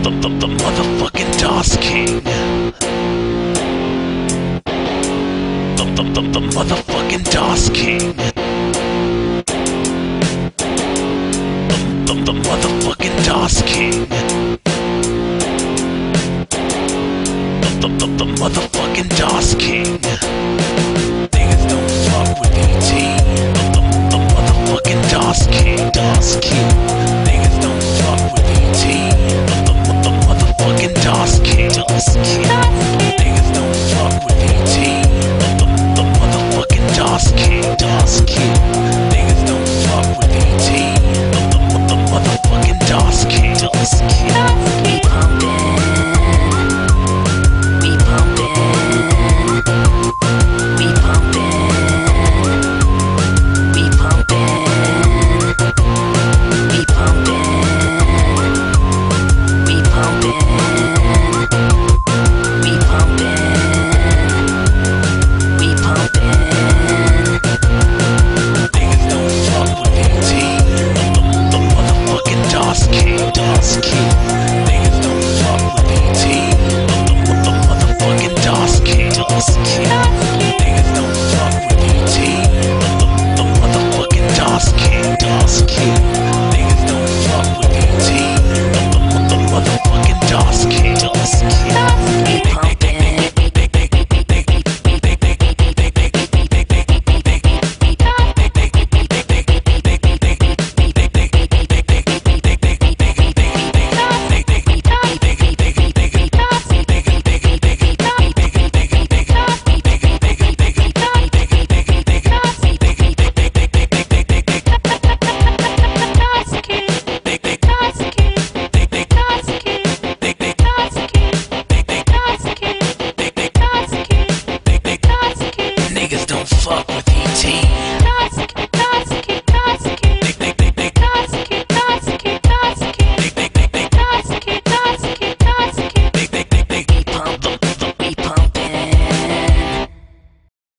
The motherfucking DOS King. The motherfucking DOS King. The motherfucking DOS King. The motherfucking DOS King. Niggas don't fuck with ET. The motherfucking DOS King. DOS King. Niggas don't fuck with ET. The motherfucking DOS King. DOS King. Niggas don't fuck with ET. The motherfucking DOS King. DOS King. Niggas don't fuck with ET. The motherfucking DOS King. DOS King. We pumpin'. We pumpin'. We pumpin'. We pumpin'. We pumpin'. We pumpin'. We pumpin'. We pumpin'. Niggas don't fuck with ET. The motherfucking DOS King. DOS King.